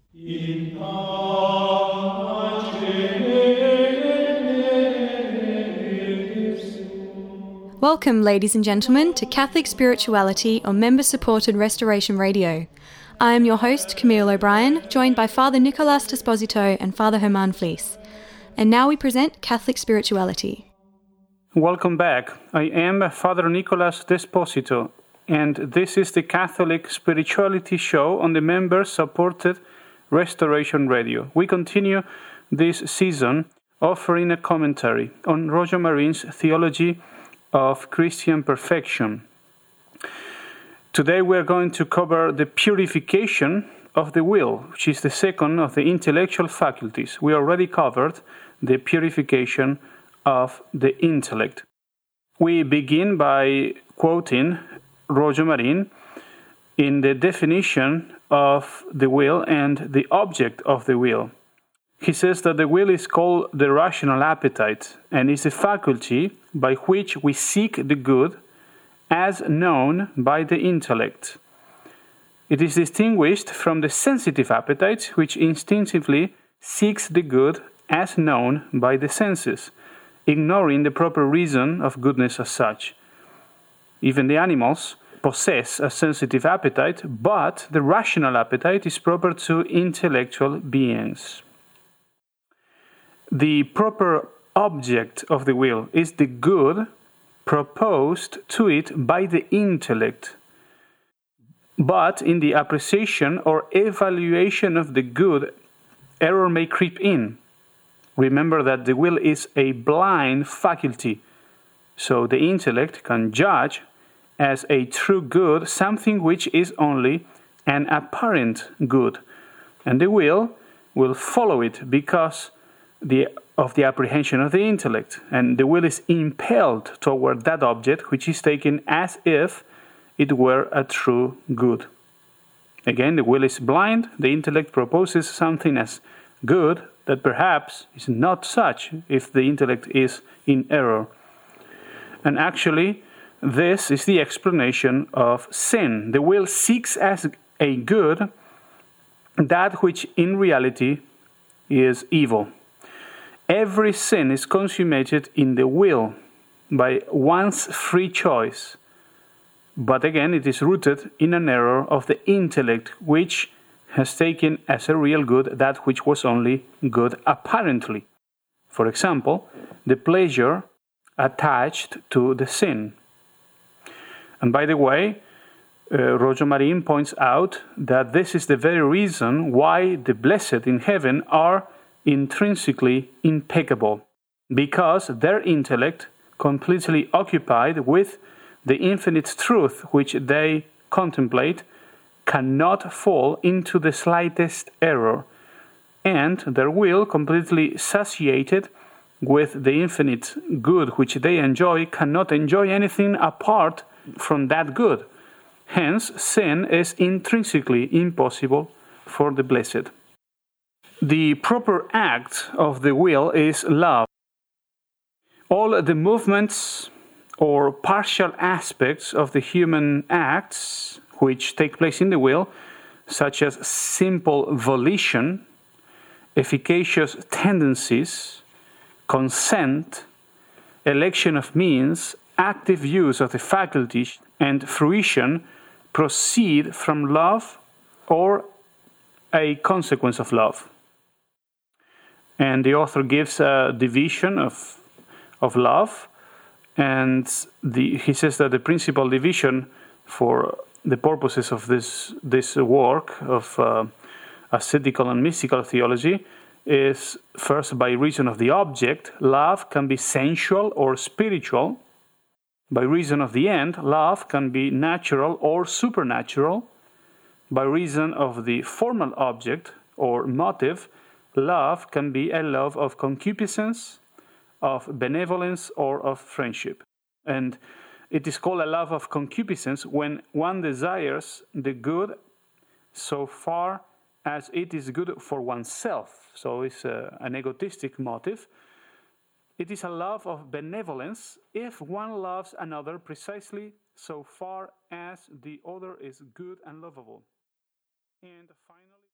In pace Welcome, ladies and gentlemen, to Catholic Spirituality on member-supported Restoration Radio. I am your host, Camille O'Brien, joined by Father Nicolas Desposito and Father Herman Fleece. And now we present Catholic Spirituality. Welcome back. I am Father Nicolas Desposito, and this is the Catholic Spirituality Show on the member-supported Restoration Radio. We continue this season offering a commentary on Roger Marin's theology of Christian perfection. Today we are going to cover the purification of the will, which is the second of the intellectual faculties. We already covered the purification of the intellect. We begin by quoting Roger Marin in the definition of the will and the object of the will. He says that the will is called the rational appetite and is a faculty by which we seek the good as known by the intellect. It is distinguished from the sensitive appetite, which instinctively seeks the good as known by the senses, ignoring the proper reason of goodness as such. Even the animals possess a sensitive appetite, but the rational appetite is proper to intellectual beings. The proper object of the will is the good proposed to it by the intellect. But in the appreciation or evaluation of the good, error may creep in. Remember that the will is a blind faculty, so the intellect can judge as a true good something which is only an apparent good, and the will follow it because of the apprehension of the intellect, and the will is impelled toward that object which is taken as if it were a true good. Again, the will is blind, the intellect proposes something as good that perhaps is not such if the intellect is in error. And actually, this is the explanation of sin. The will seeks as a good that which in reality is evil. Every sin is consummated in the will by one's free choice. But again, it is rooted in an error of the intellect, which has taken as a real good that which was only good apparently. For example, the pleasure attached to the sin. And by the way, Roger Marin points out that this is the very reason why the blessed in heaven are intrinsically impeccable, because their intellect, completely occupied with the infinite truth which they contemplate, cannot fall into the slightest error, and their will, completely satiated with the infinite good which they enjoy, cannot enjoy anything apart from that good. Hence, sin is intrinsically impossible for the blessed. The proper act of the will is love. All the movements or partial aspects of the human acts which take place in the will, such as simple volition, efficacious tendencies, consent, election of means, active use of the faculties, and fruition, proceed from love or a consequence of love. And the author gives a division of love, and he says that the principal division for the purposes of this work of ascetical and mystical theology is first by reason of the object. Love can be sensual or spiritual. By reason of the end, love can be natural or supernatural. By reason of the formal object or motive, love can be a love of concupiscence, of benevolence, or of friendship. And it is called a love of concupiscence when one desires the good so far as it is good for oneself. So it's an egotistic motive. It is a love of benevolence if one loves another precisely so far as the other is good and lovable. And finally,